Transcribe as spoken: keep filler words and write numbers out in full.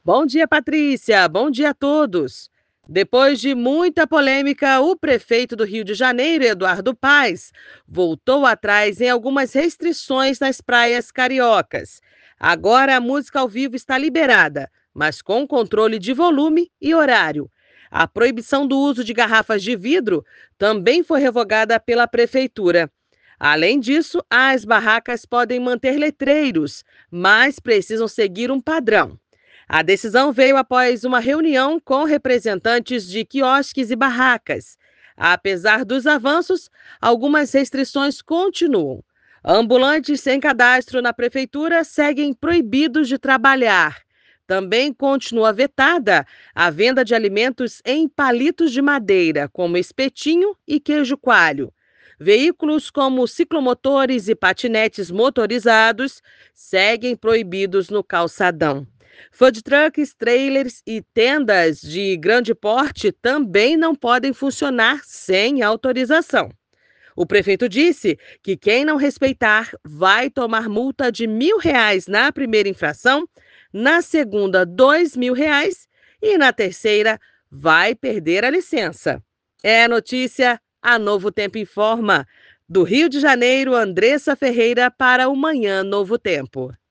Bom dia, Patrícia. Bom dia a todos. Depois de muita polêmica, o prefeito do Rio de Janeiro, Eduardo Paes, voltou atrás em algumas restrições nas praias cariocas. Agora a música ao vivo está liberada, mas com controle de volume e horário. A proibição do uso de garrafas de vidro também foi revogada pela prefeitura. Além disso, as barracas podem manter letreiros, mas precisam seguir um padrão. A decisão veio após uma reunião com representantes de quiosques e barracas. Apesar dos avanços, algumas restrições continuam. Ambulantes sem cadastro na prefeitura seguem proibidos de trabalhar. Também continua vetada a venda de alimentos em palitos de madeira, como espetinho e queijo coalho. Veículos como ciclomotores e patinetes motorizados seguem proibidos no calçadão. Food trucks, trailers e tendas de grande porte também não podem funcionar sem autorização. O prefeito disse que quem não respeitar vai tomar multa de mil reais na primeira infração, na segunda, dois mil reais e na terceira vai perder a licença. É a notícia, a Novo Tempo informa. Do Rio de Janeiro, Andressa Ferreira para o Manhã Novo Tempo.